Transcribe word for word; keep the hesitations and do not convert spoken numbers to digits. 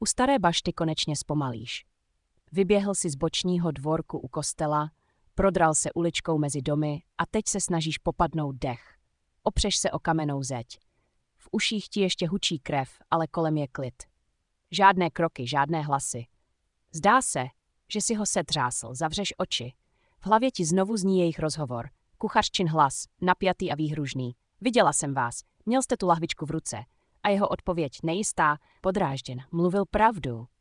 U staré bašty konečně zpomalíš. Vyběhl si z bočního dvorku u kostela, prodral se uličkou mezi domy a teď se snažíš popadnout dech. Opřeš se o kamennou zeď. V uších ti ještě hučí krev, ale kolem je klid. Žádné kroky, žádné hlasy. Zdá se, že si ho setřásl, zavřeš oči. V hlavě ti znovu zní jejich rozhovor. Kuchařčin hlas, napjatý a výhružný. Viděla jsem vás, měl jste tu lahvičku v ruce. A jeho odpověď nejistá, podrážděn, mluvil pravdu.